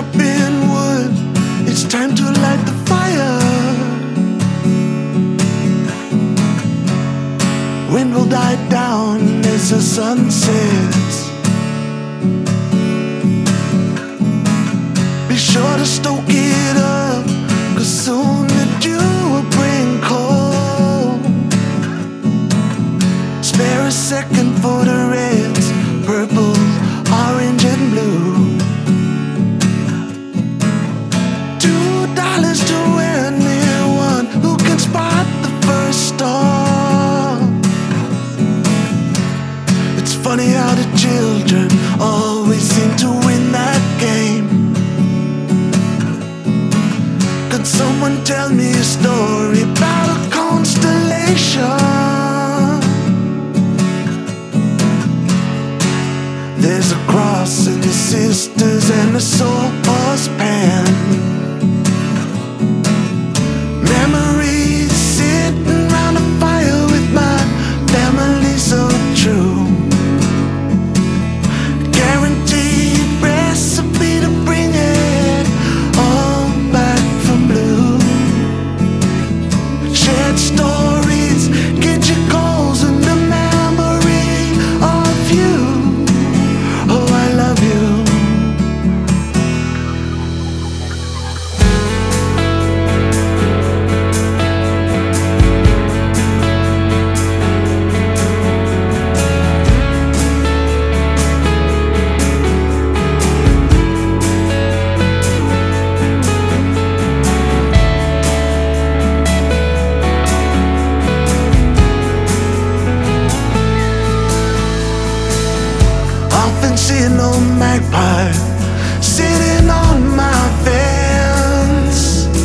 chopping wood, it's time to light the fire. Wind will die down as the sun sets. Be sure to stoke it up, 'cause soon the dew will bring cold. Spare a second for the reds, purple, orange and blue. $2 to anyone who can spot the first star. It's funny how the children always seem to win that game. Could someone tell me a story about a constellation? There's a cross and the sisters and a saucepan. Memories sitting round a fire with my family so true. Guaranteed recipe to bring it all back from blue. Shared stories, get your calls and the memory of you. Oh, I love you. Often see an old magpie sitting on my fence.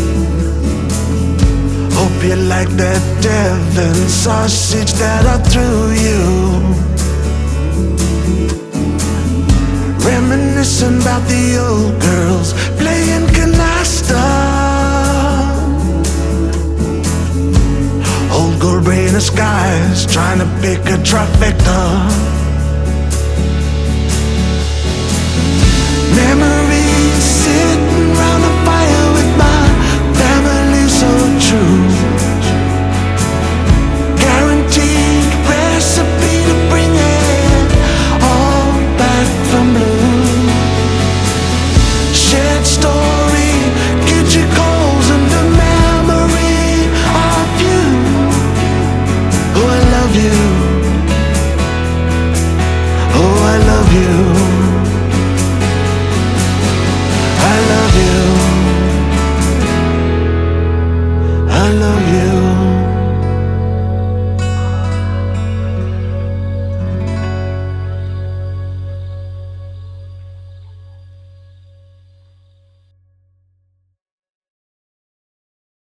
Hope you like that Devon sausage that I threw you. Reminiscing about the old girls playing canasta. Old gold brain of skies trying to pick a trifecta. Memories sitting round the fire with my family so true.